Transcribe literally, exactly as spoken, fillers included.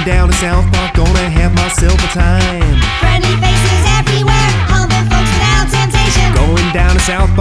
down to South Park, gonna have myself a time. Friendly faces everywhere, humble folks without temptation. Going down to South